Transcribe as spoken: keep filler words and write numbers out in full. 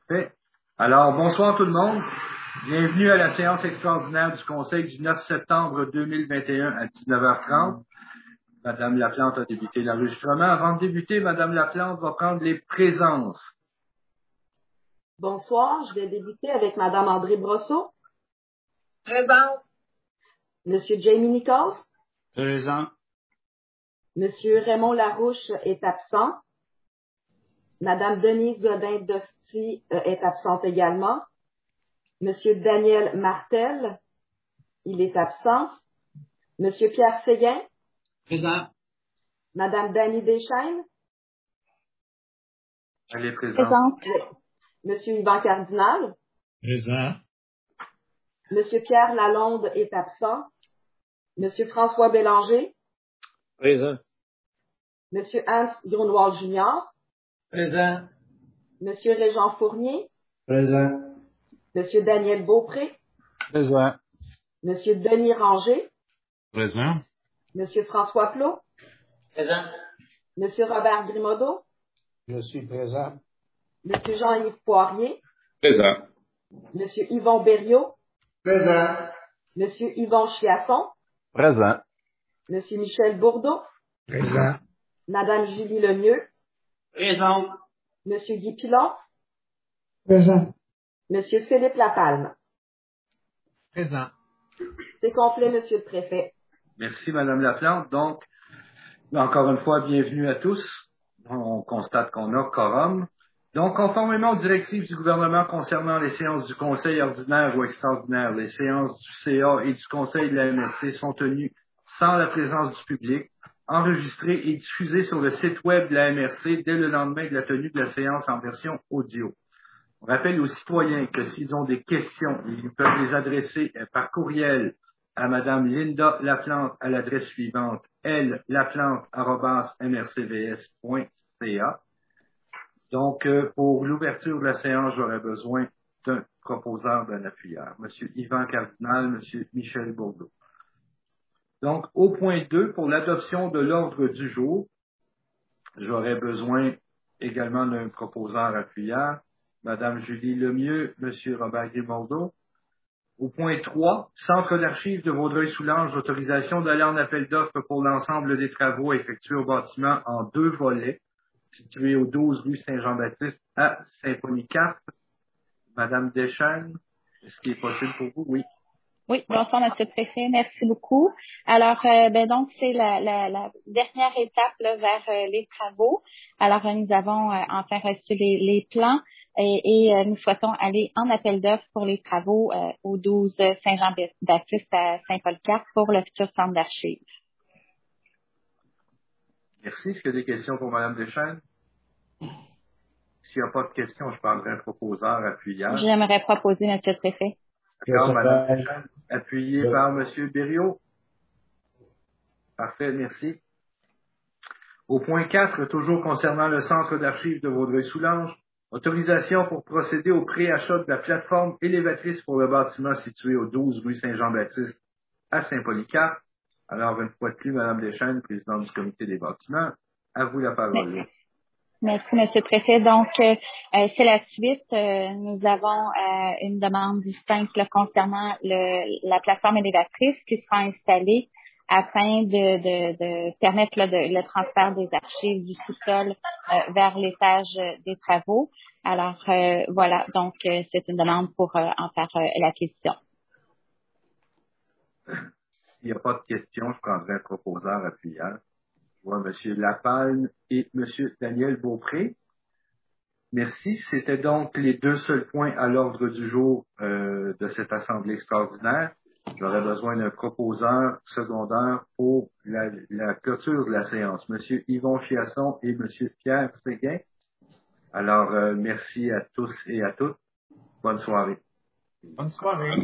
Fait. Alors, bonsoir tout le monde. Bienvenue à la séance extraordinaire du Conseil du neuf septembre deux mille vingt et un à dix-neuf heures trente. Madame Laplante a débuté l'enregistrement. Avant de débuter, Madame Laplante va prendre les présences. Bonsoir, je vais débuter avec Madame André Brosseau. Présent. Monsieur Jamie Nichols. Présent. Monsieur Raymond Larouche est absent. Madame Denise Godin-Dosti euh, est absente également. Monsieur Daniel Martel, il est absent. Monsieur Pierre Séguin. Présent. Madame Dany Deschaines. Elle est présente. Présente. Monsieur Yvan Cardinal. Présent. Monsieur Pierre Lalonde est absent. Monsieur François Bélanger. Présent. Monsieur Hans Grunwald junior Présent. Monsieur Régent Fournier. Présent. Monsieur Daniel Beaupré. Présent. Monsieur Denis Ranger. Présent. Monsieur François Plot. Présent. Monsieur Robert Grimaudeau. Je suis présent. Monsieur Jean-Yves Poirier. Présent. Monsieur Yvon Berriot. Présent. Monsieur Yvon Chiasson. Présent. Monsieur Michel Bourdeau. Présent. Madame Julie Lemieux. Présent. Monsieur Guy Pilon. Présent. Monsieur Philippe Lapalme. Présent. C'est complet, Monsieur le Préfet. Merci, Madame Laplante. Donc, encore une fois, bienvenue à tous. On constate qu'on a quorum. Donc, conformément aux directives du gouvernement concernant les séances du Conseil ordinaire ou extraordinaire, les séances du C A et du Conseil de la M R C sont tenues sans la présence du public, enregistrées et diffusées sur le site web de la M R C dès le lendemain de la tenue de la séance en version audio. On rappelle aux citoyens que s'ils ont des questions, ils peuvent les adresser par courriel à Madame Linda Laplante à l'adresse suivante l laplante arobase m r c v s point c a. Donc, euh, pour l'ouverture de la séance, j'aurais besoin d'un proposeur, d'un appuyeur. Monsieur Yvan Cardinal, Monsieur Michel Bourdeau. Donc, au point deux, pour l'adoption de l'ordre du jour, j'aurais besoin également d'un proposeur appuyeur. Madame Julie Lemieux, Monsieur Robert Grimaudeau. Au point trois, Centre d'archives de Vaudreuil-Soulanges, autorisation d'aller en appel d'offres pour l'ensemble des travaux effectués au bâtiment en deux volets, situé au douze rue Saint-Jean-Baptiste à Saint-Polycarpe. Madame Deschaines, est-ce qu'il est possible pour vous? Oui. Oui, bonsoir, Monsieur le Préfet. Merci beaucoup. Alors, euh, ben donc, c'est la, la, la dernière étape là, vers euh, les travaux. Alors, euh, nous avons euh, enfin reçu les, les plans et, et euh, nous souhaitons aller en appel d'offres pour les travaux euh, au douze Saint-Jean-Baptiste à Saint-Paul-Carpe pour le futur centre d'archives. Merci. Est-ce qu'il y a des questions pour Madame Deschaines? S'il n'y a pas de questions, je parlerai un proposeur appuyeur. J'aimerais proposer, Monsieur le Préfet. D'accord, Madame Deschaines, appuyé par Monsieur Berriot. Parfait, merci. Au point quatre, toujours concernant le centre d'archives de Vaudreuil-Soulanges, autorisation pour procéder au préachat de la plateforme élévatrice pour le bâtiment situé au douze rue Saint-Jean-Baptiste à Saint-Polycarpe. Alors, une fois de plus, Madame Deschaines, présidente du comité des bâtiments, à vous la parole. Merci. Merci, Monsieur le Préfet. Donc, euh, c'est la suite. Euh, nous avons euh, une demande distincte là, concernant le, la plateforme élévatrice qui sera installée afin de, de, de permettre là, de, le transfert des archives du sous-sol euh, vers l'étage des travaux. Alors, euh, voilà. Donc, euh, c'est une demande pour euh, en faire euh, l'acquisition. S'il n'y a pas de questions, je prendrai un proposeur appuyeur. Je vois M. Lapalme et M. Daniel Beaupré. Merci. C'était donc les deux seuls points à l'ordre du jour euh, de cette assemblée extraordinaire. J'aurais besoin d'un proposeur secondaire pour la, la clôture de la séance. M. Yvon Chiasson et M. Pierre Séguin. Alors, euh, merci à tous et à toutes. Bonne soirée. Bonne soirée.